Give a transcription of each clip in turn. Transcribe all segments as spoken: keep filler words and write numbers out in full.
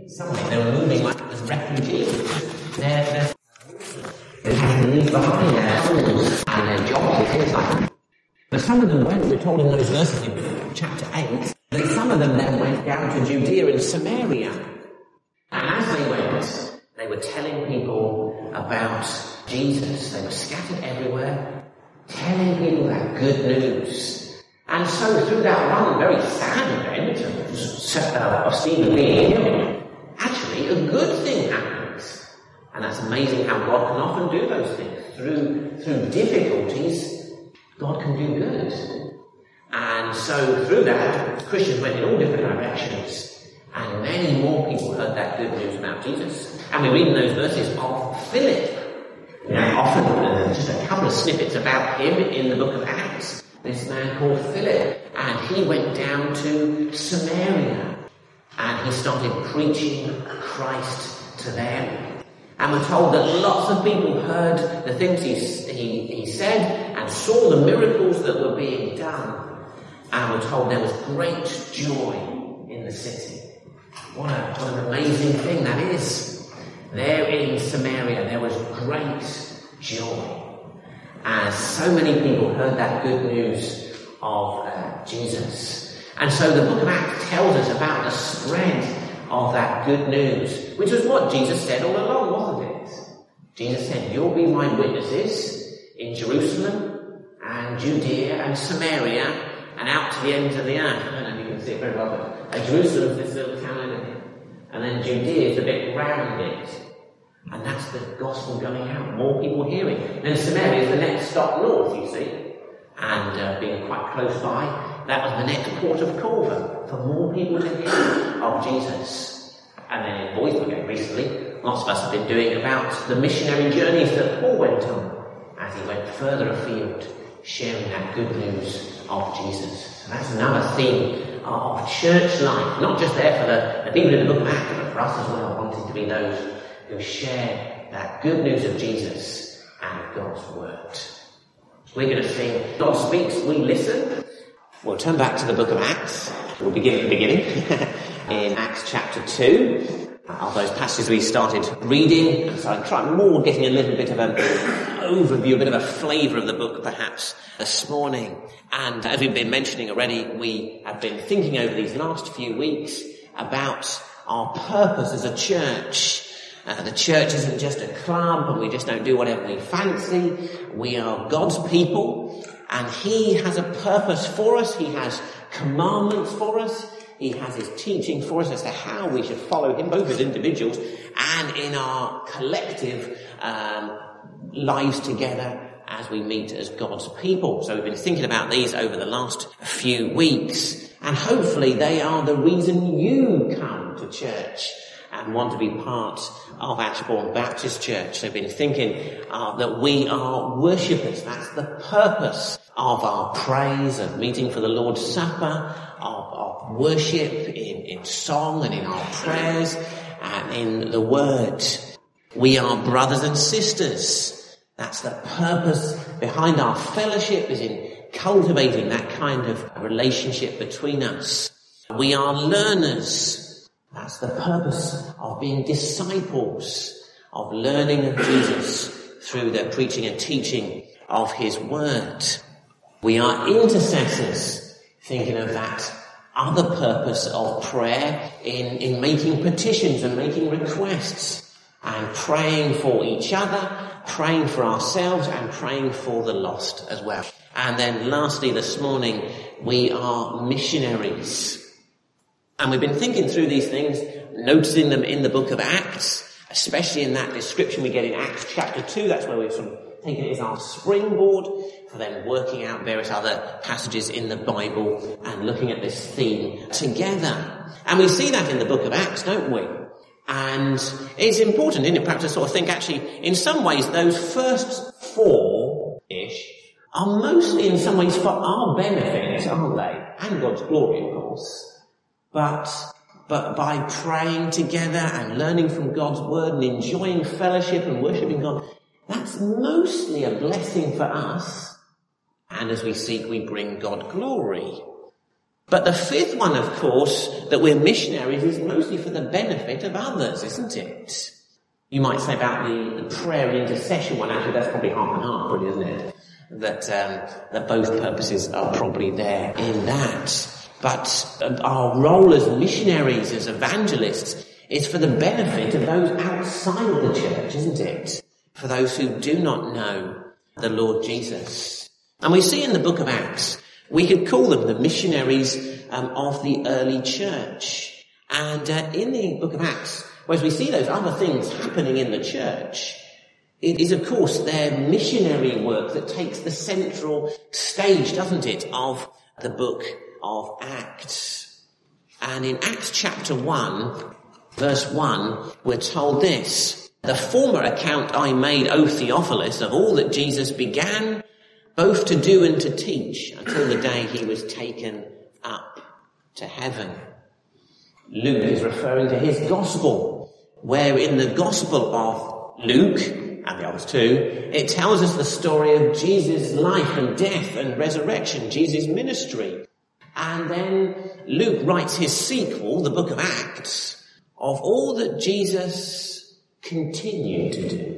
Suddenly they were moving like as refugees. They're, they're, they had to leave behind their homes and their jobs and things like that. But some of them went, we're told in those verses in chapter eight, that some of them then went down to Judea and Samaria. And as they went, they were telling people about Jesus. They were scattered everywhere, telling people that good news. And so through that one very sad event of, uh, of Stephen being healed, actually a good thing happens. And that's amazing how God can often do those things. Through, through difficulties, God can do good. And so through that, Christians went in all different directions. And many more people heard that good news about Jesus. And we read in those verses of Philip. You know, often uh, just a couple of snippets about him in the book of Acts. This man called Philip, and he went down to Samaria, and he started preaching Christ to them. And we're told that lots of people heard the things he, he, he said and saw the miracles that were being done. And we're told there was great joy in the city. What, a, what an amazing thing that is. There in Samaria there was great joy. As so many people heard that good news of uh, Jesus. And so the book of Acts tells us about the spread of that good news, which was what Jesus said all along, wasn't it? Jesus said, you'll be my witnesses in Jerusalem and Judea and Samaria and out to the ends of the earth. I don't know if you can see it very well, but uh, Jerusalem is this little town over here. And then Judea is the bit round it. And that's the gospel going out, more people hearing. And then Samaria is the next stop north, you see. And uh, being quite close by, that was the next port of call for, for more people to hear of Jesus. And then in Boysburg recently, lots of us have been doing about the missionary journeys that Paul went on as he went further afield, sharing that good news of Jesus. So that's another theme of church life, not just there for the, the people in the book of Acts, but for us as well, wanting to be those who share that good news of Jesus and God's word. We're going to sing God Speaks, We Listen. We'll turn back to the book of Acts. We'll begin at the beginning in Acts chapter two. Of those passages we started reading. So I'm trying more getting a little bit of an overview, a bit of a flavour of the book perhaps this morning. And as we've been mentioning already, we have been thinking over these last few weeks about our purpose as a church. Uh, the church isn't just a club and we just don't do whatever we fancy. We are God's people and He has a purpose for us. He has commandments for us. He has His teaching for us as to how we should follow Him, both as individuals and in our collective um, lives together as we meet as God's people. So we've been thinking about these over the last few weeks, and hopefully they are the reason you come to church and want to be part of Ashbourne Baptist Church. They've been thinking uh, that we are worshippers. That's the purpose of our praise, of meeting for the Lord's Supper, of, of worship in, in song and in our prayers and in the Word. We are brothers and sisters. That's the purpose behind our fellowship, is in cultivating that kind of relationship between us. We are learners. That's the purpose of being disciples, of learning of Jesus through the preaching and teaching of His Word. We are intercessors, thinking of that other purpose of prayer in, in making petitions and making requests and praying for each other, praying for ourselves and praying for the lost as well. And then lastly this morning, we are missionaries. And we've been thinking through these things, noticing them in the book of Acts, especially in that description we get in Acts chapter two. That's where we've sort of taken it as our springboard for then working out various other passages in the Bible and looking at this theme together. And we see that in the book of Acts, don't we? And it's important, isn't it, perhaps to sort of think actually, in some ways, those first four-ish are mostly in some ways for our benefit, aren't they? And God's glory, of course. But, but by praying together and learning from God's word and enjoying fellowship and worshipping God, that's mostly a blessing for us. And as we seek, we bring God glory. But the fifth one, of course, that we're missionaries is mostly for the benefit of others, isn't it? You might say about the, the prayer and intercession one, actually that's probably half and half, really, isn't it? That, um, that both purposes are probably there in that. But uh, our role as missionaries, as evangelists, is for the benefit of those outside of the church, isn't it? For those who do not know the Lord Jesus. And we see in the book of Acts, we could call them the missionaries um, of the early church. And uh, in the book of Acts, whereas we see those other things happening in the church, it is, of course, their missionary work that takes the central stage, doesn't it, of the book of Acts. And in Acts chapter one, verse one, we're told this: "The former account I made, O Theophilus, of all that Jesus began both to do and to teach until the day he was taken up to heaven." Luke is referring to his gospel, where in the gospel of Luke, and the others too, it tells us the story of Jesus' life and death and resurrection, Jesus' ministry. And then Luke writes his sequel, the book of Acts, of all that Jesus continued to do.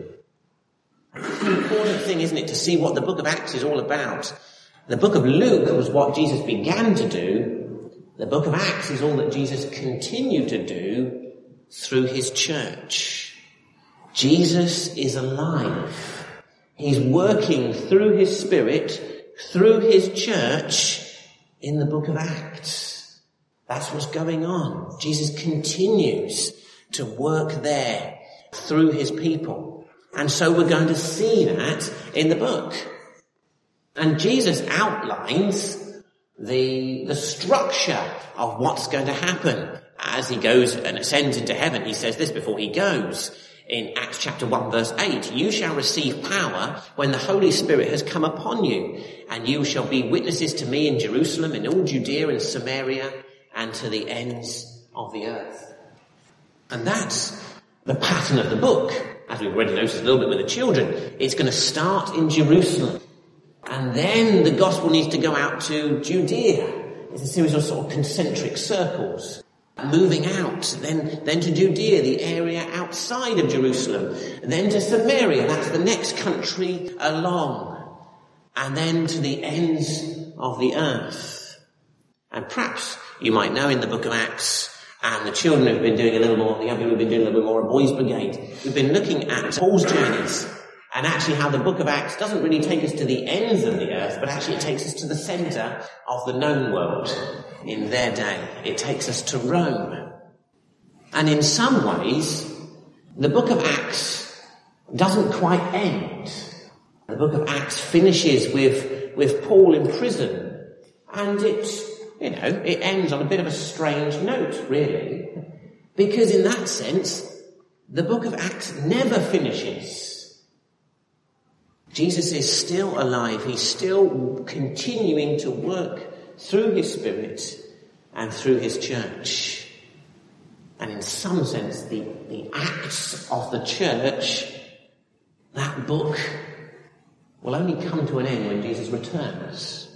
It's an important thing, isn't it, to see what the book of Acts is all about. The book of Luke was what Jesus began to do. The book of Acts is all that Jesus continued to do through his church. Jesus is alive. He's working through his Spirit, through his church in the book of Acts. That's what's going on. Jesus continues to work there through his people. And so we're going to see that in the book. And Jesus outlines the, the structure of what's going to happen as he goes and ascends into heaven. He says this before he goes in Acts chapter one verse eight: "You shall receive power when the Holy Spirit has come upon you, and you shall be witnesses to me in Jerusalem, in all Judea and Samaria, and to the ends of the earth." And that's the pattern of the book. As we've already noticed a little bit with the children, it's going to start in Jerusalem. And then the gospel needs to go out to Judea. It's a series of sort of concentric circles. Moving out, then, then to Judea, the area outside of Jerusalem. Then to Samaria, that's the next country along. And then to the ends of the earth. And perhaps you might know in the book of Acts, and the children have been doing a little more, the young people have been doing a little bit more, a boys' brigade. We've been looking at Paul's journeys, and actually how the book of Acts doesn't really take us to the ends of the earth, but actually it takes us to the centre of the known world in their day. It takes us to Rome. And in some ways, the book of Acts doesn't quite end. The book of Acts finishes with, with Paul in prison, and it, you know, it ends on a bit of a strange note, really, because in that sense, the book of Acts never finishes. Jesus is still alive. He's still continuing to work through his Spirit and through his church. And in some sense, the, the acts of the church, that book, will only come to an end when Jesus returns.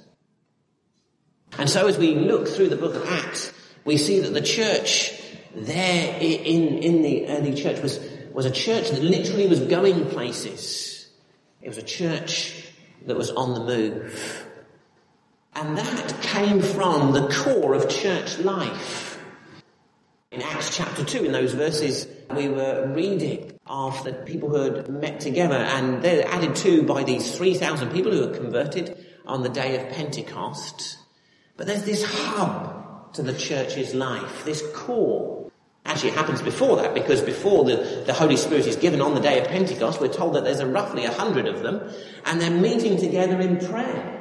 And so as we look through the book of Acts, we see that the church there in, in the early church was, was a church that literally was going places. It was a church that was on the move. And that came from the core of church life. In Acts chapter two, in those verses, we were reading of the people who had met together, and they're added to by these three thousand people who were converted on the day of Pentecost. But there's this hub to the church's life, this core. Actually, it happens before that, because before the, the Holy Spirit is given on the day of Pentecost, we're told that there's a roughly a hundred of them, and they're meeting together in prayer.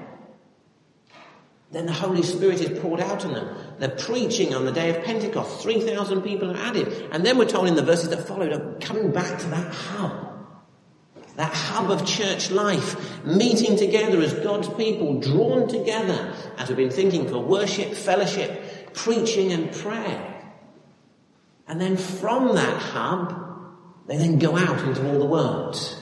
Then the Holy Spirit is poured out on them. They're preaching on the day of Pentecost. three thousand people are added. And then we're told in the verses that followed, of coming back to that hub. That hub of church life, meeting together as God's people, drawn together, as we've been thinking, for worship, fellowship, preaching and prayer. And then from that hub, they then go out into all the world.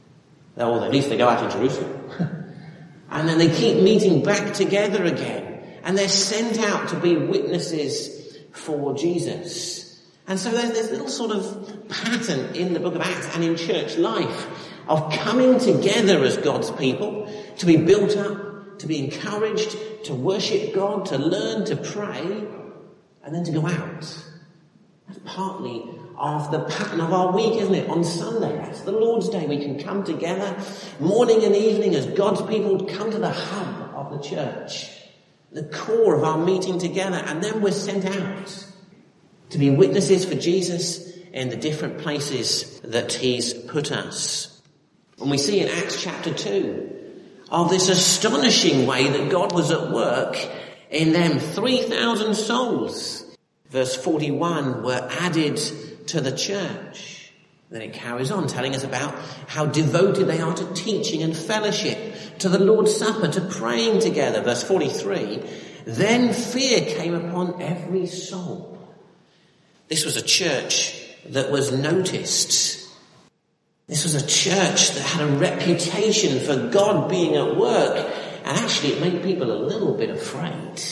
Or at least they go out in Jerusalem. And then they keep meeting back together again. And they're sent out to be witnesses for Jesus. And so there's this little sort of pattern in the book of Acts and in church life of coming together as God's people, to be built up, to be encouraged, to worship God, to learn, to pray, and then to go out. That's partly of the pattern of our week, isn't it? On Sunday, that's the Lord's Day. We can come together morning and evening as God's people, come to the hub of the church, the core of our meeting together, and then we're sent out to be witnesses for Jesus in the different places that he's put us. And we see in Acts chapter two of this astonishing way that God was at work in them. three thousand souls, verse forty-one, were added to the church. Then it carries on telling us about how devoted they are to teaching and fellowship, to the Lord's Supper, to praying together. Verse forty-three, then fear came upon every soul. This was a church that was noticed. This was a church that had a reputation for God being at work, and actually it made people a little bit afraid,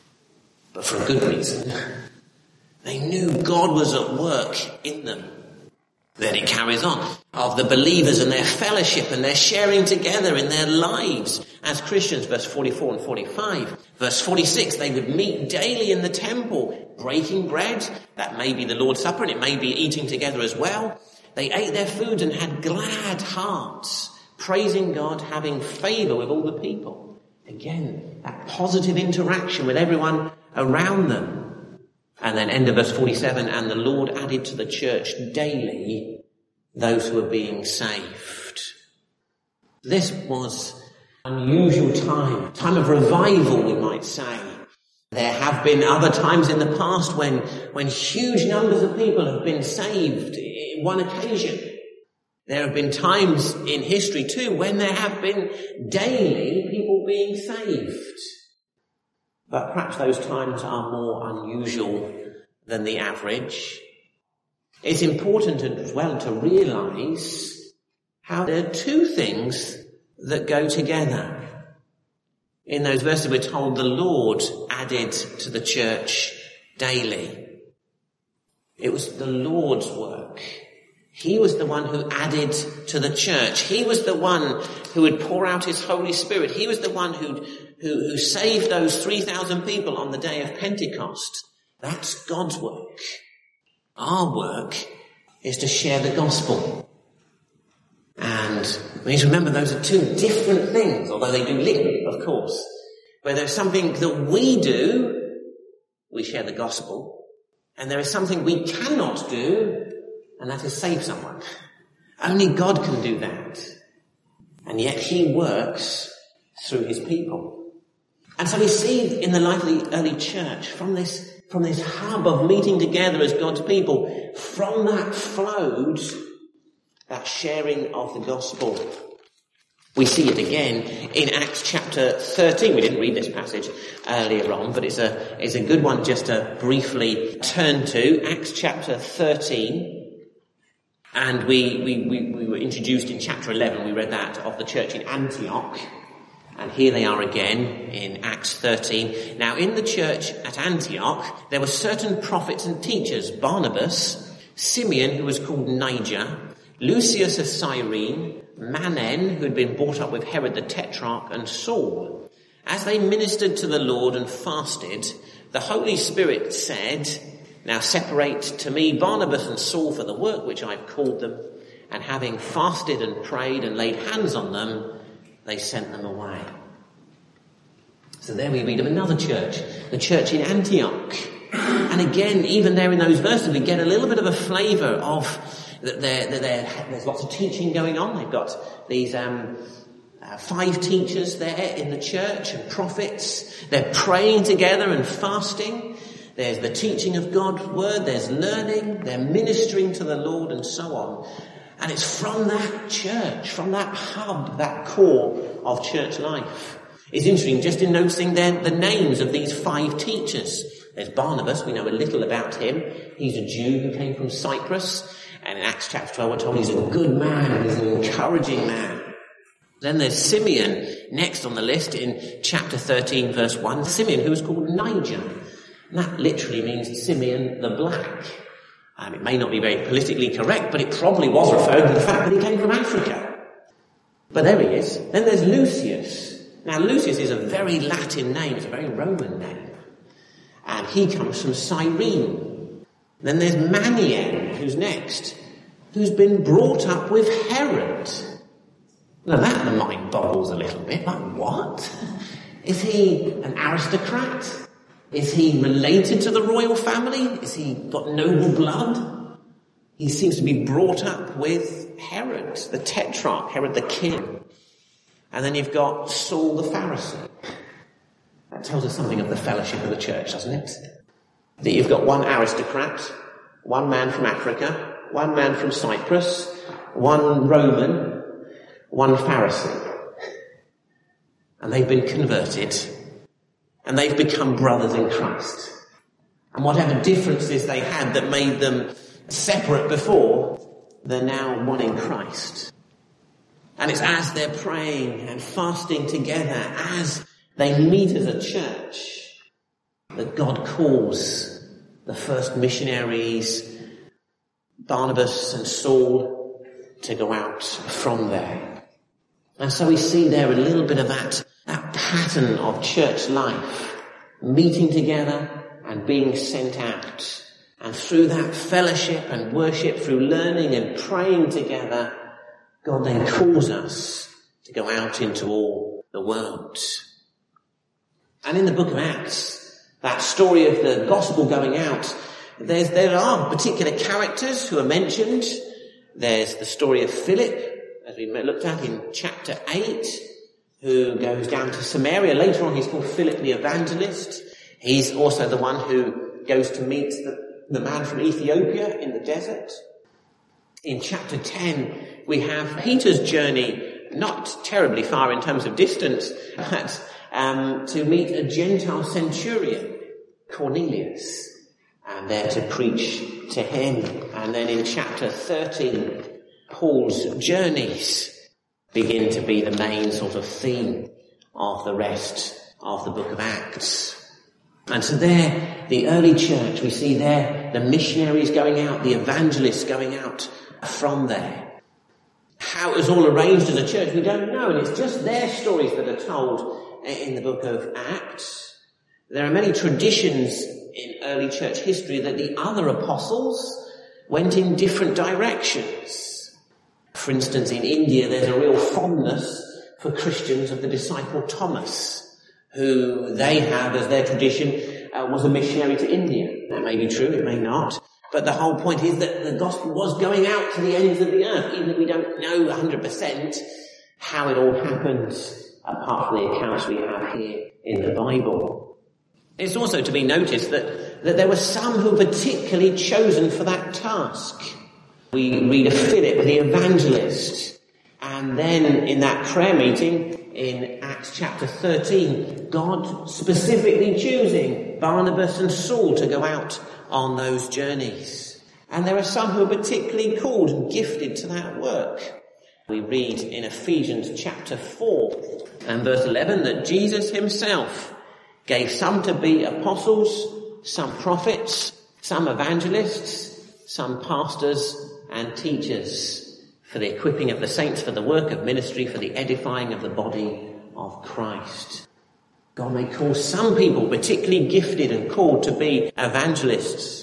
but for a good reason. They knew God was at work in them. Then it carries on of the believers and their fellowship and their sharing together in their lives as Christians, verse forty-four and forty-five. Verse forty-six, they would meet daily in the temple, breaking bread. That may be the Lord's Supper, and it may be eating together as well. They ate their food and had glad hearts, praising God, having favour with all the people. Again, that positive interaction with everyone around them. And then end of verse forty-seven, and the Lord added to the church daily those who were being saved. This was an unusual time, time of revival, we might say. There have been other times in the past when, when huge numbers of people have been saved in one occasion. There have been times in history too when there have been daily people being saved. But perhaps those times are more unusual than the average. It's important as well to realise how there are two things that go together. In those verses we're told the Lord added to the church daily. It was the Lord's work. He was the one who added to the church. He was the one who would pour out his Holy Spirit. He was the one who who, who saved those three thousand people on the day of Pentecost. That's God's work. Our work is to share the gospel. And we need to remember those are two different things, although they do link, of course. Where there's something that we do, we share the gospel. And there is something we cannot do, and that is save someone. Only God can do that. And yet he works through his people. And so we see in the life of the early church, from this, from this hub of meeting together as God's people, from that flowed that sharing of the gospel. We see it again in Acts chapter thirteen. We didn't read this passage earlier on, but it's a, it's a good one just to briefly turn to. Acts chapter thirteen. And we, we, we, we were introduced in chapter eleven. We read that of the church in Antioch. And here they are again in Acts thirteen. Now in the church at Antioch, there were certain prophets and teachers, Barnabas, Simeon, who was called Niger, Lucius of Cyrene, Manen, who had been brought up with Herod the Tetrarch, and Saul. As they ministered to the Lord and fasted, the Holy Spirit said, now separate to me Barnabas and Saul for the work which I've called them. And having fasted and prayed and laid hands on them, they sent them away. So there we read of another church, the church in Antioch. And again, even there in those verses, we get a little bit of a flavour of that there, that there, there's lots of teaching going on. They've got these um, uh, five teachers there in the church and prophets. They're praying together and fasting. There's the teaching of God's word. There's learning. They're ministering to the Lord and so on. And it's from that church, from that hub, that core of church life. It's interesting just in noticing there the names of these five teachers. There's Barnabas. We know a little about him. He's a Jew who came from Cyprus. And in Acts chapter twelve, we're told he's a good man, he's an encouraging man. Then there's Simeon next on the list in chapter thirteen, verse one. Simeon, who was called Niger. And that literally means Simeon the Black. Um, it may not be very politically correct, but it probably was referring to the fact that he came from Africa. But there he is. Then there's Lucius. Now, Lucius is a very Latin name. It's a very Roman name. And he comes from Cyrene. Then there's Manian, who's next, who's been brought up with Herod. Now, that the mind boggles a little bit. Like, what? Is he an aristocrat? Is he related to the royal family? Is he got noble blood? He seems to be brought up with Herod, the tetrarch, Herod the king. And then you've got Saul the Pharisee. That tells us something of the fellowship of the church, doesn't it? That you've got one aristocrat, one man from Africa, one man from Cyprus, one Roman, one Pharisee. And they've been converted. And they've become brothers in Christ. And whatever differences they had that made them separate before, they're now one in Christ. And it's as they're praying and fasting together, as they meet as a church, that God calls the first missionaries, Barnabas and Saul, to go out from there. And so we see there a little bit of that That pattern of church life, meeting together and being sent out. And through that fellowship and worship, through learning and praying together, God then calls us to go out into all the world. And in the book of Acts, that story of the gospel going out, there's, there are particular characters who are mentioned. There's the story of Philip, as we looked at in chapter eight, who goes down to Samaria. Later on, he's called Philip the Evangelist. He's also the one who goes to meet the, the man from Ethiopia in the desert. In chapter ten, we have Peter's journey, not terribly far in terms of distance, but um, to meet a Gentile centurion, Cornelius, and there to preach to him. And then in chapter thirteen, Paul's journeys begin to be the main sort of theme of the rest of the book of Acts. And so there, the early church, we see there the missionaries going out, the evangelists going out from there. How it was all arranged as a church, we don't know, and it's just their stories that are told in the book of Acts. There are many traditions in early church history that the other apostles went in different directions. For instance, in India, there's a real fondness for Christians of the disciple Thomas, who they have as their tradition uh, was a missionary to India. That may be true, it may not. But the whole point is that the gospel was going out to the ends of the earth, even if we don't know one hundred percent how it all happened, apart from the accounts we have here in the Bible. It's also to be noticed that, that there were some who were particularly chosen for that task. We read of Philip, the evangelist, and then in that prayer meeting in Acts chapter thirteen, God specifically choosing Barnabas and Saul to go out on those journeys. And there are some who are particularly called and gifted to that work. We read in Ephesians chapter four and verse eleven that Jesus himself gave some to be apostles, some prophets, some evangelists, some pastors and teachers, for the equipping of the saints, for the work of ministry, for the edifying of the body of Christ. God may call some people particularly gifted and called to be evangelists.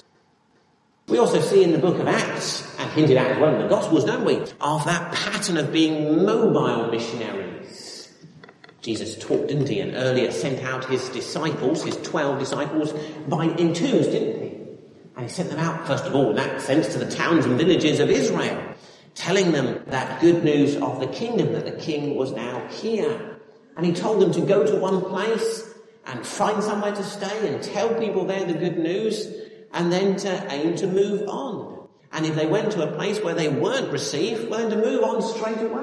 We also see in the book of Acts, and hinted at as well in the Gospels, don't we, of that pattern of being mobile missionaries. Jesus talked, didn't he, and earlier sent out his disciples, his twelve disciples, by in twos, didn't he? And he sent them out, first of all, in that sense, to the towns and villages of Israel, telling them that good news of the kingdom, that the king was now here. And he told them to go to one place and find somewhere to stay and tell people there the good news, and then to aim to move on. And if they went to a place where they weren't received, well, then to move on straight away.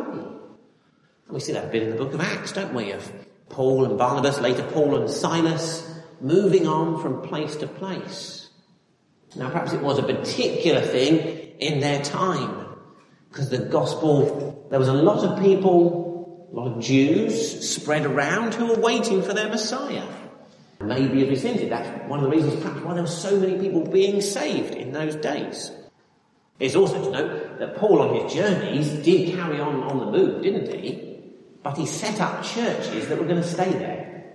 And we see that bit in the book of Acts, don't we, of Paul and Barnabas, later Paul and Silas, moving on from place to place. Now, perhaps it was a particular thing in their time, because the gospel, there was a lot of people A lot of Jews spread around who were waiting for their Messiah. Maybe as we hinted, that's one of the reasons perhaps why there were so many people being saved in those days. It's also to note that Paul on his journeys did carry on on the move, didn't he? But he set up churches that were going to stay there.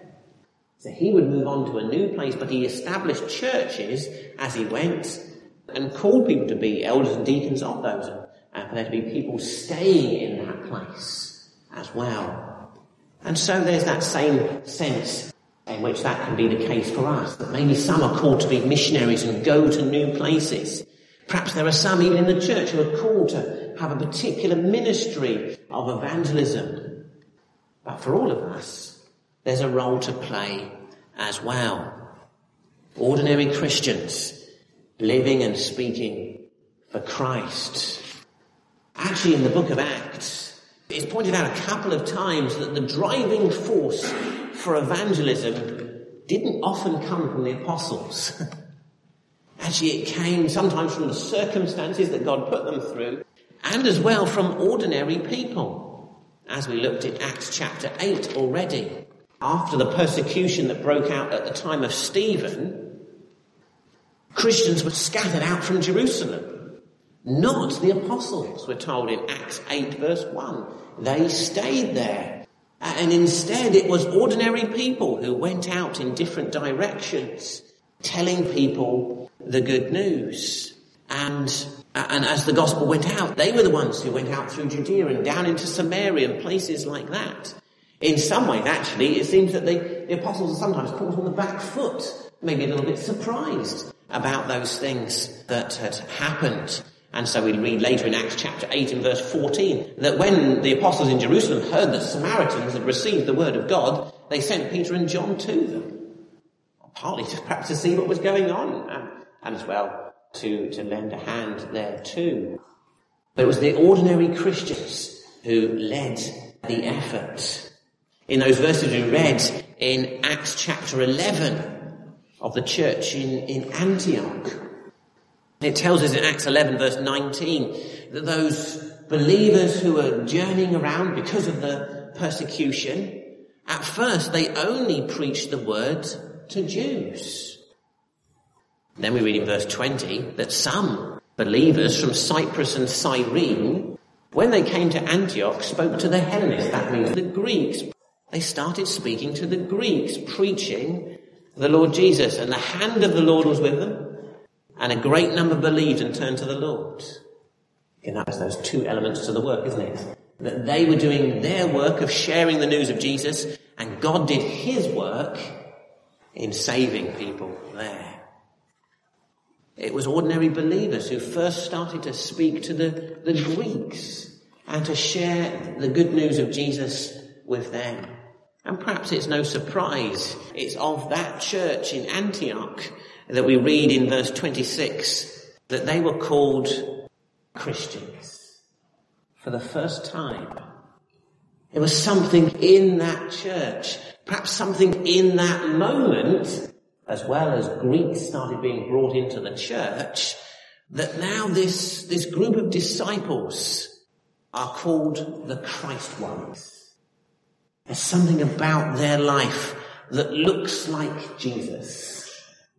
So he would move on to a new place, but he established churches as he went and called people to be elders and deacons of those, and for there to be people staying in that place as well. And so there's that same sense in which that can be the case for us, that maybe some are called to be missionaries and go to new places. Perhaps there are some even in the church who are called to have a particular ministry of evangelism. But for all of us, there's a role to play as well. Ordinary Christians living and speaking for Christ. Actually, in the book of Acts, it's pointed out a couple of times that the driving force for evangelism didn't often come from the apostles. Actually, it came sometimes from the circumstances that God put them through, and as well from ordinary people. As we looked at Acts chapter eight already, after the persecution that broke out at the time of Stephen, Christians were scattered out from Jerusalem. Not the apostles, we're told in Acts eight verse one. They stayed there. And instead it was ordinary people who went out in different directions, telling people the good news. And, and as the gospel went out, they were the ones who went out through Judea and down into Samaria and places like that. In some ways, actually, it seems that the, the apostles are sometimes caught on the back foot, maybe a little bit surprised about those things that had happened. And so we read later in Acts chapter eight and verse fourteen that when the apostles in Jerusalem heard that Samaritans had received the word of God, they sent Peter and John to them. Partly to perhaps to see what was going on, and, and as well to, to lend a hand there too. But it was the ordinary Christians who led the effort. In those verses we read in Acts chapter eleven of the church in, in Antioch, it tells us in Acts eleven verse nineteen that those believers who were journeying around because of the persecution, at first they only preached the word to Jews. Then we read in verse twenty that some believers from Cyprus and Cyrene, when they came to Antioch, spoke to the Hellenists, that means the Greeks. They started speaking to the Greeks, preaching the Lord Jesus, and the hand of the Lord was with them, and a great number believed and turned to the Lord. And that was those two elements to the work, isn't it? That they were doing their work of sharing the news of Jesus, and God did his work in saving people there. It was ordinary believers who first started to speak to the, the Greeks and to share the good news of Jesus with them. And perhaps it's no surprise, it's of that church in Antioch that we read in verse twenty-six that they were called Christians for the first time. There was something in that church, perhaps something in that moment, as well as Greeks started being brought into the church, that now this, this group of disciples are called the Christ ones. There's something about their life that looks like Jesus.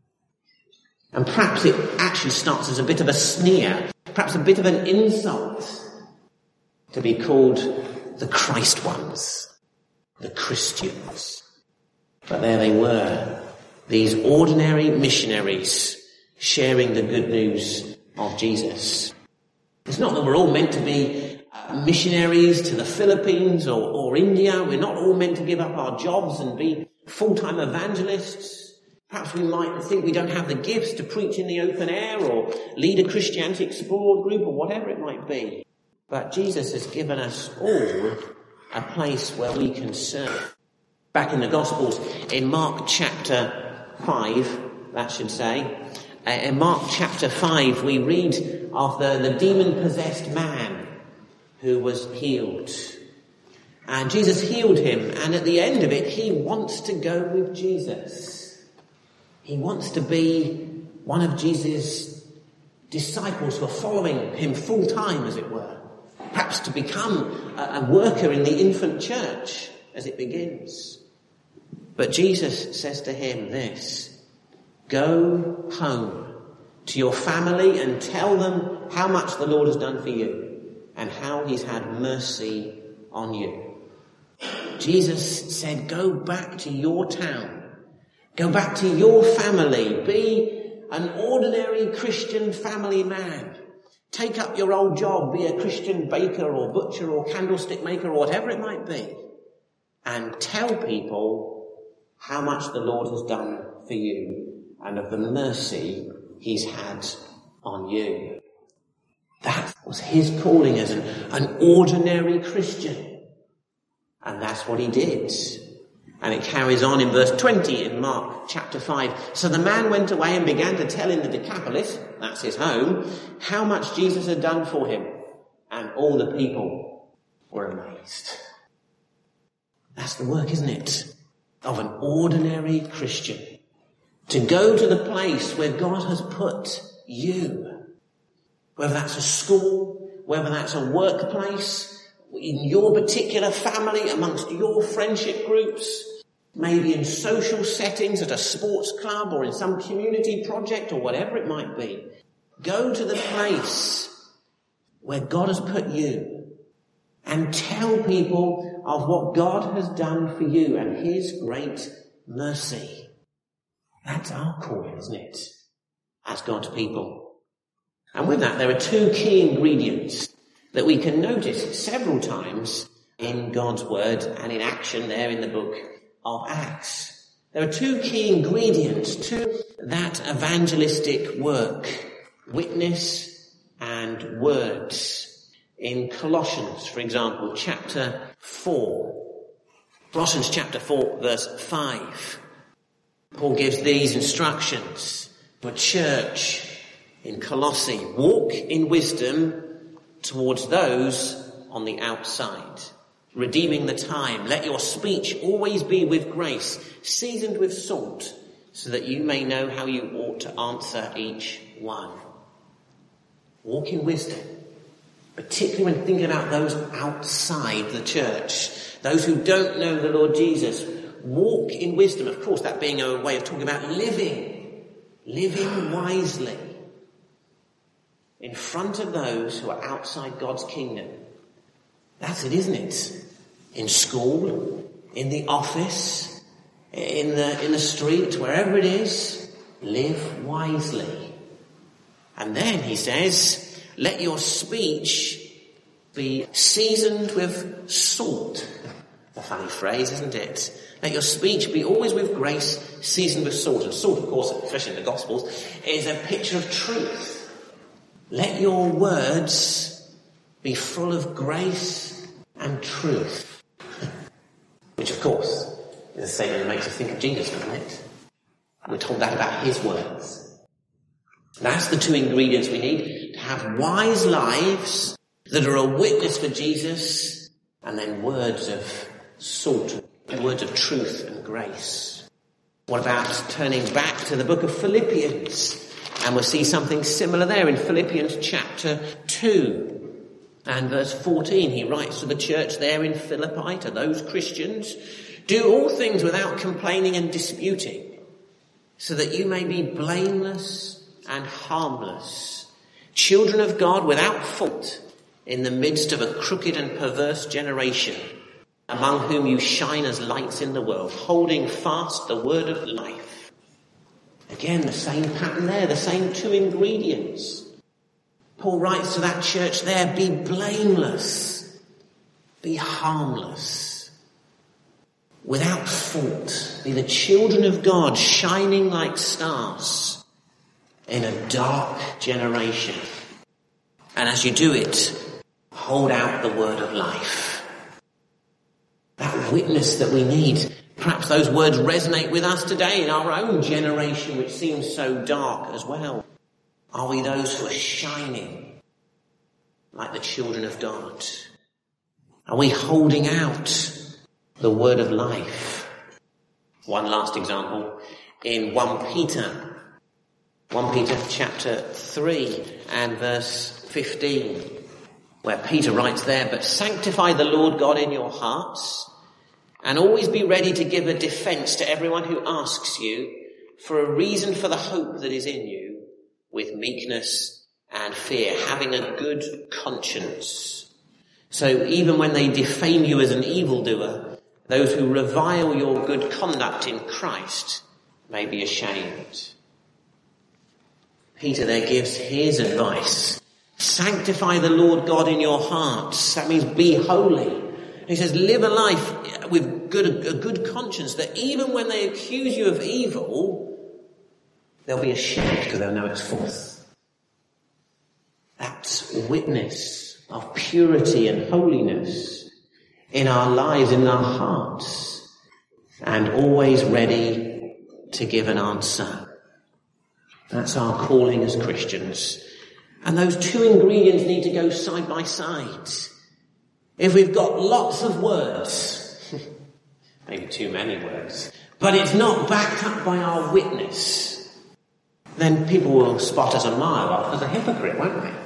And perhaps it actually starts as a bit of a sneer, perhaps a bit of an insult, to be called the Christ ones, the Christians. But there they were, these ordinary missionaries sharing the good news of Jesus. It's not that we're all meant to be uh, missionaries to the Philippines or, or India. We're not all meant to give up our jobs and be full-time evangelists. Perhaps we might think we don't have the gifts to preach in the open air or lead a Christianity Explored group or whatever it might be. But Jesus has given us all a place where we can serve. Back in the Gospels, in Mark chapter five, that should say, uh, in Mark chapter five, we read of the, the demon-possessed man who was healed. And Jesus healed him, and at the end of it, he wants to go with Jesus. He wants to be one of Jesus' disciples who are following him full time, as it were. Perhaps perhaps to become a, a worker in the infant church as it begins. But Jesus says to him this: go home to your family and tell them how much the Lord has done for you and how he's had mercy on you. Jesus said, go back to your town. Go back to your family. Be an ordinary Christian family man. Take up your old job. Be a Christian baker or butcher or candlestick maker or whatever it might be. And tell people how much the Lord has done for you and of the mercy he's had on you. That was his calling as an, an ordinary Christian. And that's what he did. And it carries on in verse twenty in Mark chapter five. So the man went away and began to tell in the Decapolis, that's his home, how much Jesus had done for him. And all the people were amazed. That's the work, isn't it? Of an ordinary Christian. To go to the place where God has put you. Whether that's a school, whether that's a workplace, in your particular family, amongst your friendship groups, maybe in social settings at a sports club or in some community project or whatever it might be. Go to the place where God has put you and tell people of what God has done for you and his great mercy. That's our calling, isn't it? As God's people. And with that, there are two key ingredients that we can notice several times in God's word and in action there in the book of Acts. There are two key ingredients to that evangelistic work: witness and words. In Colossians, for example, chapter four. Colossians chapter four, verse five. Paul gives these instructions for church in Colossae. Walk in wisdom towards those on the outside, redeeming the time. Let your speech always be with grace, seasoned with salt, so that you may know how you ought to answer each one. Walk in wisdom. Particularly when thinking about those outside the church, those who don't know the Lord Jesus. Walk in wisdom, of course, that being a way of talking about living, living wisely in front of those who are outside God's kingdom. That's it, isn't it? In school, in the office, in the, in the street, wherever it is, live wisely. And then he says, let your speech be seasoned with salt. A funny phrase, isn't it? Let your speech be always with grace, seasoned with salt. And salt, of course, especially in the Gospels, is a picture of truth. Let your words be full of grace and truth. Which, of course, is a statement that makes us think of Jesus, doesn't it? We're told that about his words. That's the two ingredients we need to have wise lives that are a witness for Jesus, and then words of salt, words of truth and grace. What about turning back to the book of Philippians? And we'll see something similar there in Philippians chapter two and verse fourteen. He writes to the church there in Philippi, to those Christians, do all things without complaining and disputing, so that you may be blameless and harmless, children of God without fault, in the midst of a crooked and perverse generation, among whom you shine as lights in the world, holding fast the word of life. Again, the same pattern there, the same two ingredients. Paul writes to that church there, be blameless, be harmless, without fault, be the children of God, shining like stars in a dark generation. And as you do it, hold out the word of life. That witness that we need. Perhaps those words resonate with us today in our own generation, which seems so dark as well. Are we those who are shining like the children of God? Are we holding out the word of life? One last example in First Peter. First Peter chapter three and verse fifteen. where Peter writes there, but sanctify the Lord God in your hearts, and always be ready to give a defence to everyone who asks you for a reason for the hope that is in you, with meekness and fear, having a good conscience. So even when they defame you as an evildoer, those who revile your good conduct in Christ may be ashamed. Peter there gives his advice. Sanctify the Lord God in your hearts. That means be holy. He says live a life with good, a good conscience, that even when they accuse you of evil, they'll be ashamed because they'll know it's false. That's witness of purity and holiness in our lives, in our hearts, and always ready to give an answer. That's our calling as Christians. And those two ingredients need to go side by side. If we've got lots of words, maybe too many words, but it's not backed up by our witness, then people will spot us a mile off as a hypocrite, won't they?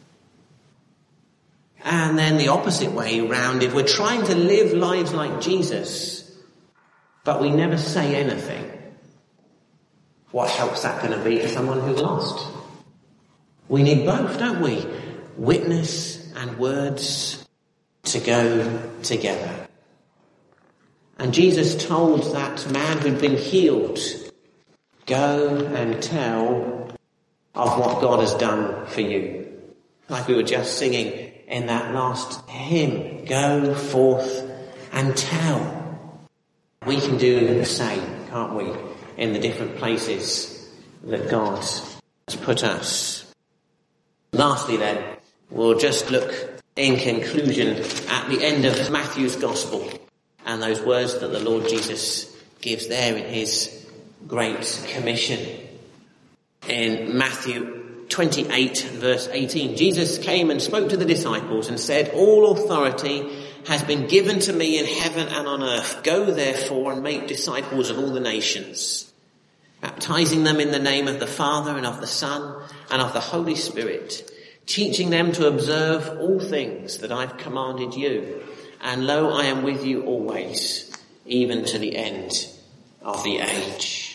And then the opposite way round, if we're trying to live lives like Jesus, but we never say anything, what help's that going to be to someone who's lost? We need both, don't we? Witness and words to go together. And Jesus told that man who'd been healed, go and tell of what God has done for you. Like we were just singing in that last hymn, go forth and tell. We can do the same, can't we? In the different places that God has put us. Lastly then, we'll just look in conclusion at the end of Matthew's Gospel and those words that the Lord Jesus gives there in his Great Commission. In Matthew twenty-eight verse eighteen, Jesus came and spoke to the disciples and said, all authority has been given to me in heaven and on earth. Go therefore and make disciples of all the nations, baptizing them in the name of the Father and of the Son and of the Holy Spirit, teaching them to observe all things that I've commanded you. And lo, I am with you always, even to the end of the age.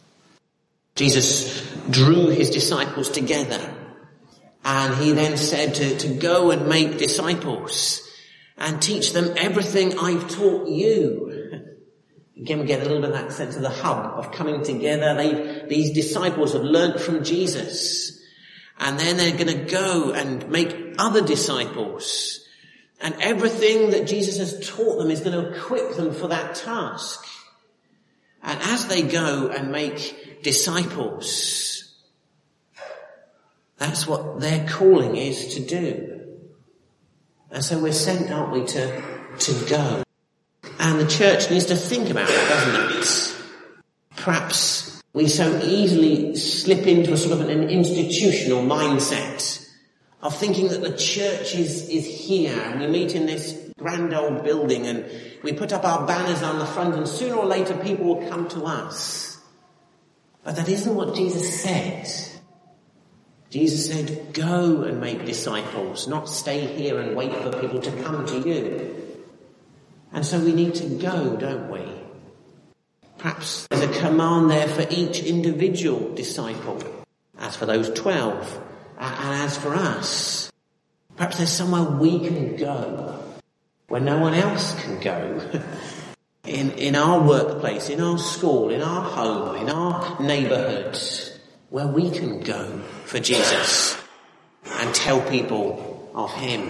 Jesus drew his disciples together, and he then said to, to go and make disciples and teach them everything I've taught you. Again, we get a little bit of that sense of the hub of coming together. They, these disciples have learnt from Jesus, and then they're going to go and make other disciples. And everything that Jesus has taught them is going to equip them for that task. And as they go and make disciples, that's what their calling is to do. And so we're sent, aren't we, to, to go. And the church needs to think about it, doesn't it? Perhaps we so easily slip into a sort of an institutional mindset of thinking that the church is, is here, and we meet in this grand old building and we put up our banners on the front, and sooner or later people will come to us. But that isn't what Jesus said. Jesus said, go and make disciples, not stay here and wait for people to come to you. And so we need to go, don't we? Perhaps there's a command there for each individual disciple, as for those twelve, and as for us. Perhaps there's somewhere we can go, where no one else can go. in, in our workplace, in our school, in our home, in our neighbourhood, where we can go for Jesus and tell people of him.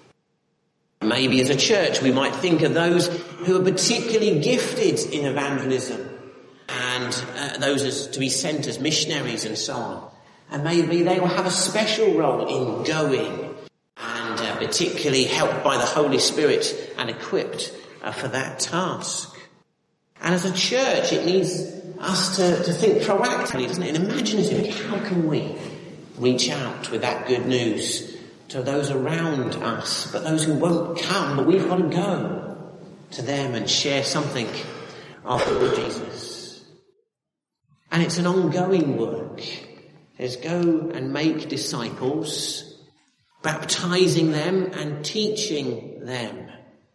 Maybe as a church we might think of those who are particularly gifted in evangelism, and uh, those as, to be sent as missionaries and so on. And maybe they will have a special role in going, and uh, particularly helped by the Holy Spirit and equipped uh, for that task. And as a church it needs us to, to think proactively, doesn't it? And imaginatively, how can we reach out with that good news to those around us, but those who won't come, but we've got to go to them and share something of the Lord Jesus. And it's an ongoing work. It's go and make disciples, baptizing them and teaching them.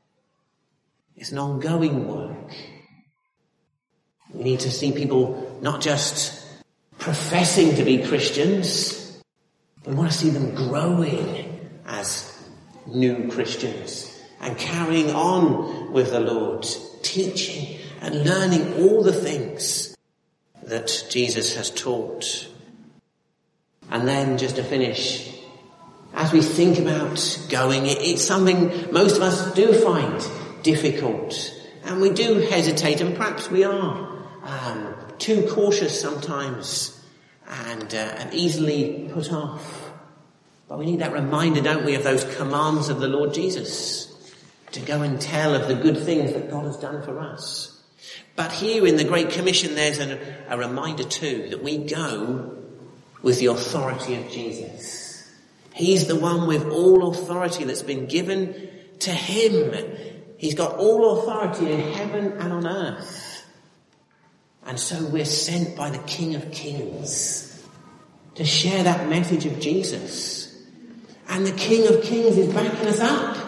It's an ongoing work. We need to see people not just professing to be Christians, but we want to see them growing as new Christians and carrying on with the Lord, teaching and learning all the things that Jesus has taught. And then just to finish, as we think about going, it's something most of us do find difficult, and we do hesitate, and perhaps we are um, too cautious sometimes and, uh, and easily put off. But we need that reminder, don't we, of those commands of the Lord Jesus to go and tell of the good things that God has done for us. But here in the Great Commission, there's a, a reminder too that we go with the authority of Jesus. He's the one with all authority that's been given to him. He's got all authority in heaven and on earth. And so we're sent by the King of Kings to share that message of Jesus. And the King of Kings is backing us up.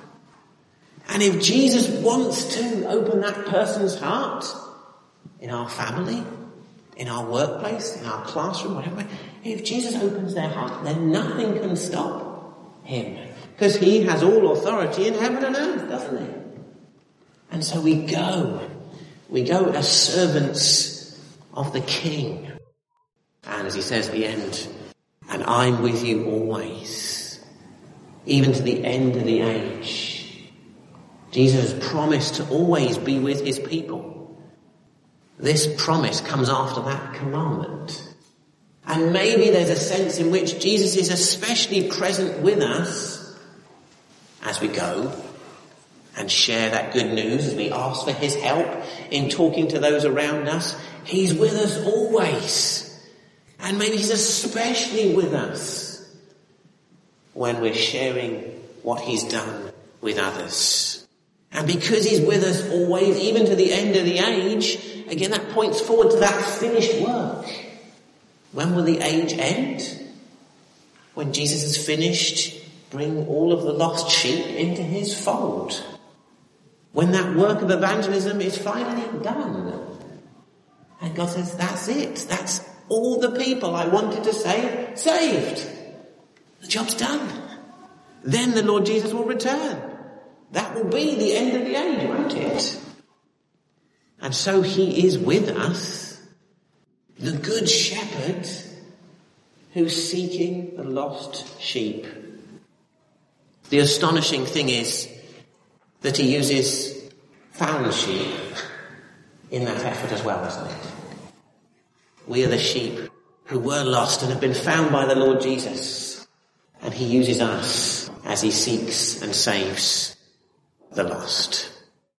And if Jesus wants to open that person's heart in our family, in our workplace, in our classroom, whatever, if Jesus opens their heart, then nothing can stop him. Because he has all authority in heaven and earth, doesn't he? And so we go. We go as servants of the King. And as he says at the end, and I'm with you always, even to the end of the age. Jesus has promised to always be with his people. This promise comes after that commandment. And maybe there's a sense in which Jesus is especially present with us as we go and share that good news, as we ask for his help in talking to those around us. He's with us always. And maybe he's especially with us when we're sharing what he's done with others. And because he's with us always, even to the end of the age, again, that points forward to that finished work. When will the age end? When Jesus has finished bringing all of the lost sheep into his fold. When that work of evangelism is finally done. And God says, that's it. That's all the people I wanted to save, saved. The job's done. Then the Lord Jesus will return. That will be the end of the age, won't it? And so he is with us, the good shepherd who's seeking the lost sheep. The astonishing thing is that he uses found sheep in that effort as well, isn't it? We are the sheep who were lost and have been found by the Lord Jesus. And he uses us as he seeks and saves the lost.